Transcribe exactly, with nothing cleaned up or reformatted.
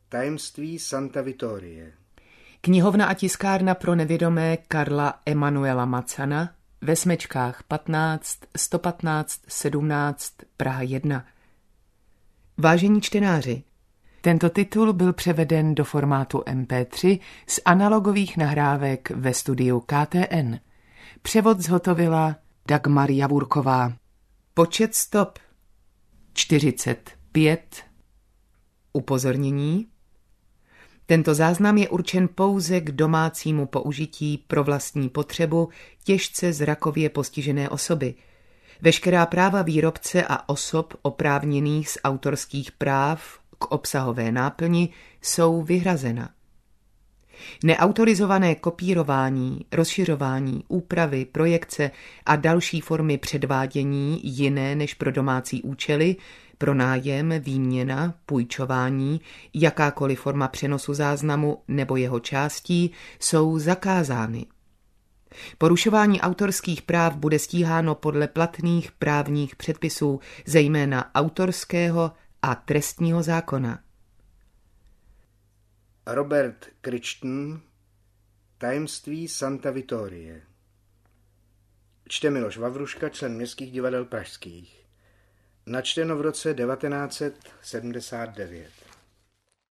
Tajemství Santa Vittorie. Knihovna a tiskárna pro nevědomé Karla Emanuela Macana ve Smečkách patnáct, sto patnáct, sedmnáct, Praha jedna. Vážení čtenáři, tento titul byl převeden do formátu em pé tři z analogových nahrávek ve studiu K T N. Převod zhotovila Dagmar Javurková. Počet stop čtyřicet pět. Upozornění. Tento záznam je určen pouze k domácímu použití pro vlastní potřebu těžce zrakově postižené osoby. Veškerá práva výrobce a osob oprávněných z autorských práv k obsahové náplni jsou vyhrazena. Neautorizované kopírování, rozšiřování, úpravy, projekce a další formy předvádění jiné než pro domácí účely, pronájem, výměna, půjčování, jakákoliv forma přenosu záznamu nebo jeho částí jsou zakázány. Porušování autorských práv bude stíháno podle platných právních předpisů, zejména autorského a trestního zákona. Robert Crichton, Tajemství Santa Vittorie. Čte Miloš Vavruška, člen Městských divadel pražských. Načteno v roce devatenáct set sedmdesát devět.